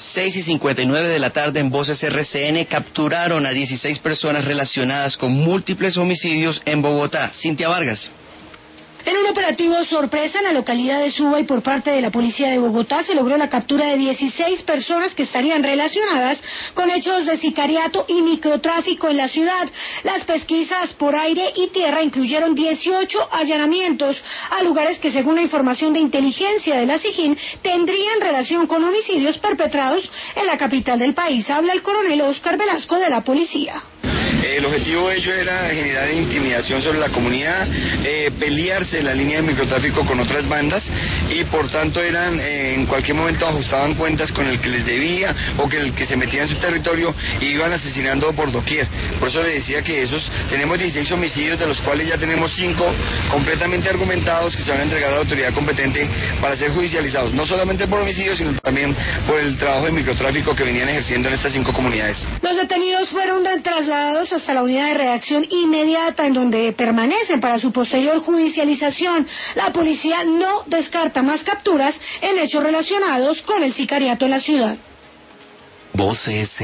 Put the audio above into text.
6:59 de la tarde en Voces RCN capturaron a 16 personas relacionadas con múltiples homicidios en Bogotá. Cintia Vargas. En un operativo sorpresa en la localidad de Suba y por parte de la policía de Bogotá se logró la captura de 16 personas que estarían relacionadas con hechos de sicariato y microtráfico en la ciudad. Las pesquisas por aire y tierra incluyeron 18 allanamientos a lugares que, según la información de inteligencia de la SIJIN, tendrían relación con homicidios perpetrados en la capital del país. Habla el coronel Oscar Velasco de la policía. El objetivo de ello era generar intimidación sobre la comunidad, pelearse en la línea de microtráfico con otras bandas y por tanto en cualquier momento ajustaban cuentas con el que les debía o que el que se metía en su territorio y iban asesinando por doquier. Por eso le decía que tenemos 16 homicidios, de los cuales ya tenemos 5 completamente argumentados que se van a entregar a la autoridad competente para ser judicializados, no solamente por homicidios, sino también por el trabajo de microtráfico que venían ejerciendo en estas 5 comunidades. Los detenidos fueron trasladados hasta la unidad de reacción inmediata en donde permanecen para su posterior judicialización. La policía no descarta más capturas en hechos relacionados con el sicariato en la ciudad. Voces